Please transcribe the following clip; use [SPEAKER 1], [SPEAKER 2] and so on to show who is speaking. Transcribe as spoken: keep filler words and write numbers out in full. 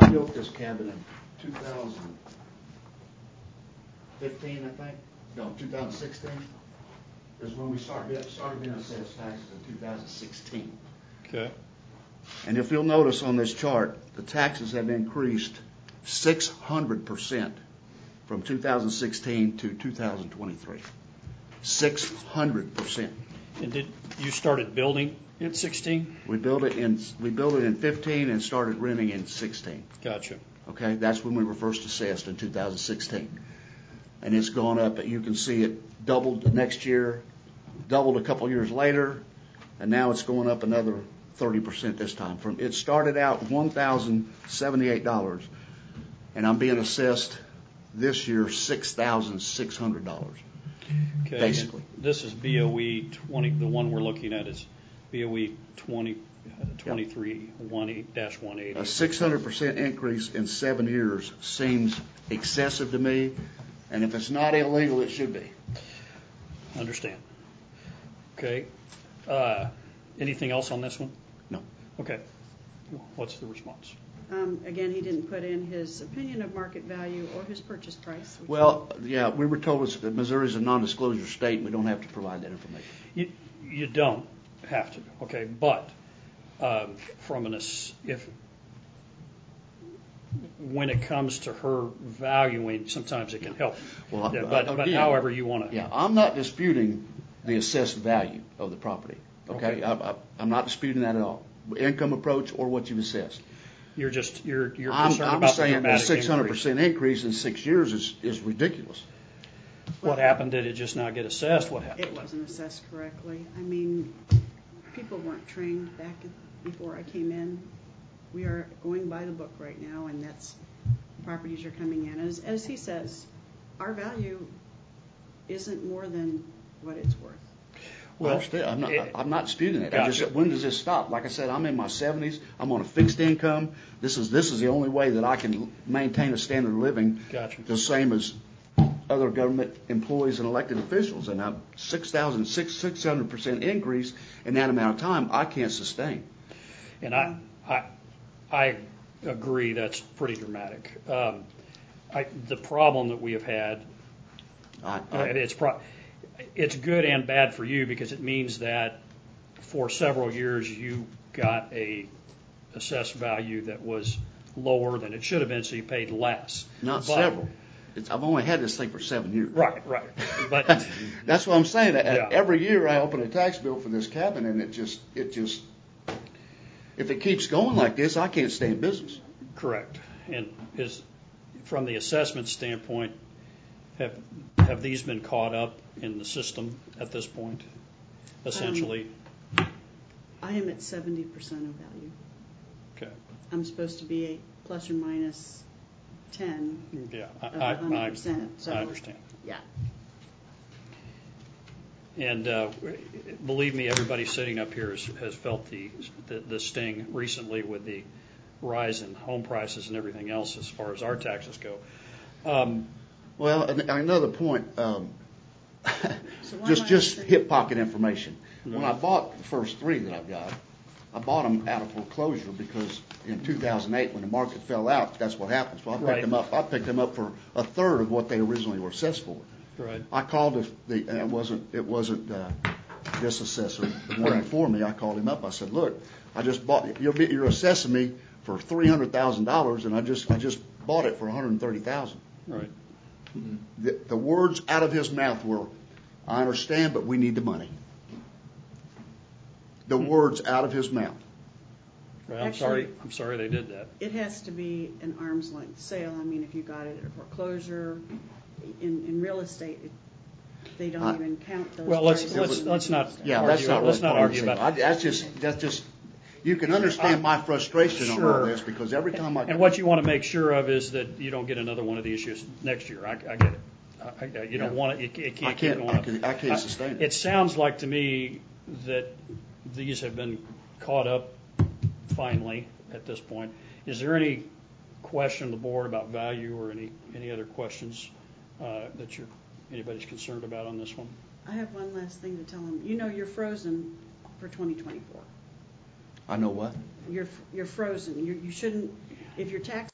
[SPEAKER 1] built this cabin in two thousand fifteen, I think. No, two thousand sixteen is when we started started being assessed taxes in two thousand sixteen.
[SPEAKER 2] Okay.
[SPEAKER 1] And if you'll notice on this chart, the taxes have increased six hundred percent from two thousand sixteen to two thousand twenty-three. six hundred percent.
[SPEAKER 2] And did you started building in sixteen?
[SPEAKER 1] We built it in we built it in fifteen and started renting in sixteen.
[SPEAKER 2] Gotcha.
[SPEAKER 1] Okay, that's when we were first assessed in two thousand sixteen. And it's gone up. You can see it doubled the next year, doubled a couple years later, and now it's going up another thirty percent this time. From it started out one thousand seventy-eight dollars, and I'm being assessed this year six thousand six hundred dollars.
[SPEAKER 2] Okay.
[SPEAKER 1] Basically,
[SPEAKER 2] this is B O E twenty. The one we're looking at is B O E twenty twenty-three one dash one eighty.
[SPEAKER 1] A six hundred percent increase in seven years seems excessive to me, and if it's not illegal, it should be.
[SPEAKER 2] Understand. Okay. Uh, anything else on this one?
[SPEAKER 1] No.
[SPEAKER 2] Okay. What's the response?
[SPEAKER 3] Um, again, he didn't put in his opinion of market value or his purchase price.
[SPEAKER 1] Well, yeah, we were told that Missouri is a non-disclosure state, and we don't have to provide that information.
[SPEAKER 2] You, you don't have to, okay, but um, from an if when it comes to her valuing, sometimes it can help.
[SPEAKER 1] Well,
[SPEAKER 2] yeah, but,
[SPEAKER 1] again,
[SPEAKER 2] but however you want to.
[SPEAKER 1] Yeah, I'm not disputing the assessed value of the property. Okay,
[SPEAKER 2] Okay.
[SPEAKER 1] I, I, I'm not disputing that at all. Income approach or what you've assessed.
[SPEAKER 2] You're just you're you're
[SPEAKER 1] I'm,
[SPEAKER 2] concerned
[SPEAKER 1] I'm
[SPEAKER 2] about
[SPEAKER 1] saying
[SPEAKER 2] the
[SPEAKER 1] that
[SPEAKER 2] dramatic
[SPEAKER 1] six hundred
[SPEAKER 2] increase.
[SPEAKER 1] percent increase in six years is, is ridiculous.
[SPEAKER 2] What happened? Did it just not get assessed? What happened?
[SPEAKER 3] It wasn't assessed correctly. I mean, people weren't trained back before I came in. We are going by the book right now, and that's properties are coming in. As, as he says, our value isn't more than what it's worth.
[SPEAKER 1] Well, I understand. I'm not.
[SPEAKER 2] It,
[SPEAKER 1] I'm not disputing it.
[SPEAKER 2] Gotcha.
[SPEAKER 1] I just, when does this stop? Like I said, I'm in my seventies. I'm on a fixed income. This is this is the only way that I can maintain a standard of living.
[SPEAKER 2] Gotcha.
[SPEAKER 1] The same as other government employees and elected officials. And I'm six thousand six six hundred percent increase in that amount of time. I can't sustain.
[SPEAKER 2] And I I I agree. That's pretty dramatic. Um, I, the problem that we have had.
[SPEAKER 1] I,
[SPEAKER 2] Uh,
[SPEAKER 1] I,
[SPEAKER 2] it's pro- it's good and bad for you because it means that for several years you got a assessed value that was lower than it should have been, so you paid less.
[SPEAKER 1] not
[SPEAKER 2] But-
[SPEAKER 1] several. It's, I've only had this thing for seven years.
[SPEAKER 2] Right, right. But
[SPEAKER 1] That's what I'm saying.
[SPEAKER 2] Yeah.
[SPEAKER 1] Every year I open a tax bill for this cabin, and it just it just if it keeps going like this, I can't stay in business.
[SPEAKER 2] correct. And is from the assessment standpoint, have have these been caught up in the system at this point? Essentially.
[SPEAKER 3] Um, I am at seventy percent of value.
[SPEAKER 2] Okay.
[SPEAKER 3] I'm supposed to be a plus or minus ten
[SPEAKER 2] Yeah, I,
[SPEAKER 3] of
[SPEAKER 2] I,
[SPEAKER 3] one hundred percent.
[SPEAKER 2] I,
[SPEAKER 3] So,
[SPEAKER 2] I understand.
[SPEAKER 3] yeah.
[SPEAKER 2] And uh, believe me, everybody sitting up here has, has felt the, the the sting recently with the rise in home prices and everything else as far as our taxes go. Um,
[SPEAKER 1] Well, an- another point, um,
[SPEAKER 3] So why
[SPEAKER 1] just
[SPEAKER 3] am I
[SPEAKER 1] just
[SPEAKER 3] asking-
[SPEAKER 1] hip pocket information. When I
[SPEAKER 2] Mhm.
[SPEAKER 1] bought the first three that I've got, I bought them out of foreclosure because in two thousand eight, when the market fell out, that's what happened. So I picked
[SPEAKER 2] Right.
[SPEAKER 1] them up. I picked them up for a third of what they originally were assessed for.
[SPEAKER 2] right.
[SPEAKER 1] I called the, the and it wasn't it wasn't uh, this assessor, the one
[SPEAKER 2] Right.
[SPEAKER 1] before me. I called him up. I said, "Look, I just bought. You're, you're assessing me for three hundred thousand dollars, and I just I just bought it for one hundred thirty thousand."
[SPEAKER 2] Right.
[SPEAKER 1] The, the words out of his mouth were, "I understand, but we need the money." The words out of his mouth.
[SPEAKER 2] Well, I'm
[SPEAKER 3] Actually-
[SPEAKER 2] sorry. I'm sorry they did that.
[SPEAKER 3] It has to be an arm's length sale. I mean, if you got it at a foreclosure, in, in real estate, it, they don't
[SPEAKER 1] I-
[SPEAKER 3] even count those.
[SPEAKER 2] Well, let's-
[SPEAKER 3] prices
[SPEAKER 2] let's-
[SPEAKER 3] in
[SPEAKER 2] let's
[SPEAKER 3] real
[SPEAKER 2] not-
[SPEAKER 3] estate.
[SPEAKER 1] Yeah,
[SPEAKER 2] Argue-
[SPEAKER 1] that's not
[SPEAKER 2] let's
[SPEAKER 1] really
[SPEAKER 2] not
[SPEAKER 1] part of
[SPEAKER 2] argue
[SPEAKER 1] the
[SPEAKER 2] about
[SPEAKER 1] sale. I, that's just that's just. You can understand my frustration on all
[SPEAKER 2] Sure.
[SPEAKER 1] this because every time I
[SPEAKER 2] And what you want to make sure of is that you don't get another one of the issues next year. I, I get it. I, I, you don't
[SPEAKER 1] Yeah.
[SPEAKER 2] want it. It, it can't
[SPEAKER 1] I
[SPEAKER 2] keep
[SPEAKER 1] can't
[SPEAKER 2] going
[SPEAKER 1] I,
[SPEAKER 2] up.
[SPEAKER 1] can, I can't sustain it.
[SPEAKER 2] It sounds like to me that these have been caught up finally at this point. Is there any question of the board about value or any, any other questions uh, that you're, anybody's concerned about on this one?
[SPEAKER 3] I have one last thing to tell them. You know, you're frozen for twenty twenty-four.
[SPEAKER 1] I know what.
[SPEAKER 3] You're you're frozen. You you shouldn't. If your tax